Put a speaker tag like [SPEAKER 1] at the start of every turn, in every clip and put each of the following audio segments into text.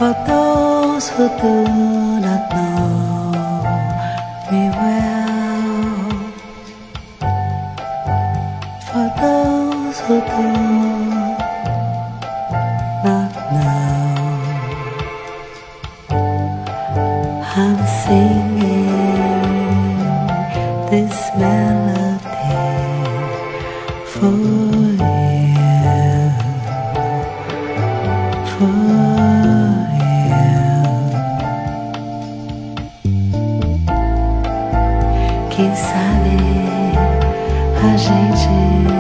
[SPEAKER 1] For those who do not know me well, for those who do not know, I'm singing this melody for you, for quem sabe a gente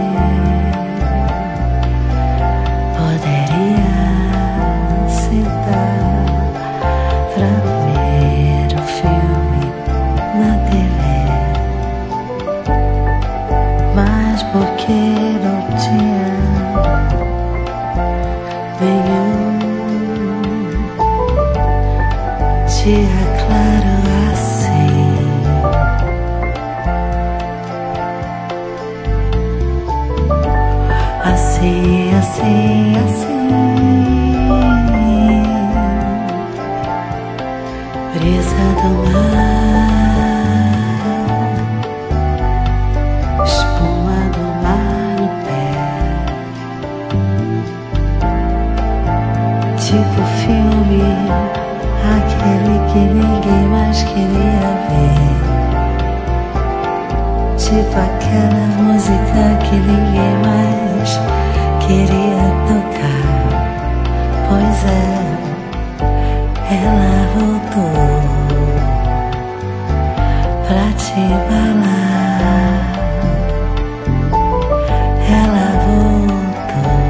[SPEAKER 1] poderia sentar pra ver o filme na TV, mas porque não tinha nenhum, te aclaro assim. Assim, assim, assim, brisa do mar, espuma do mar no pé, tipo filme, aquele que ninguém mais queria ver, tipo aquela música que ninguém mais queria tocar. Pois é, ela voltou pra te embalar. Ela voltou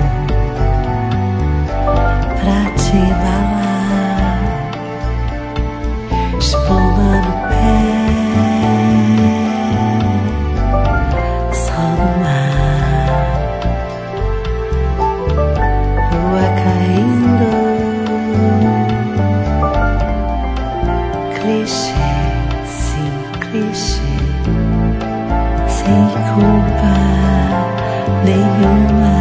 [SPEAKER 1] pra te embalar. Espuma no pé, sol no mar, lua caindo, clichê, sim, clichê, sem culpa nenhuma.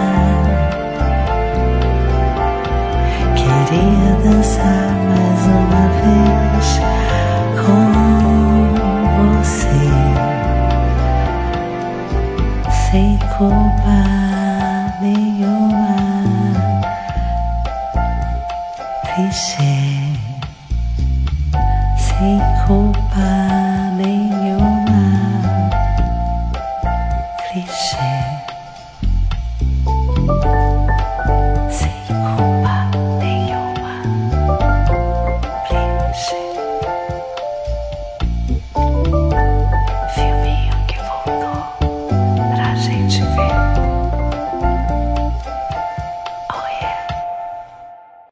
[SPEAKER 1] Queria dançar mais uma vez com você, sem culpa nenhuma. Clichê.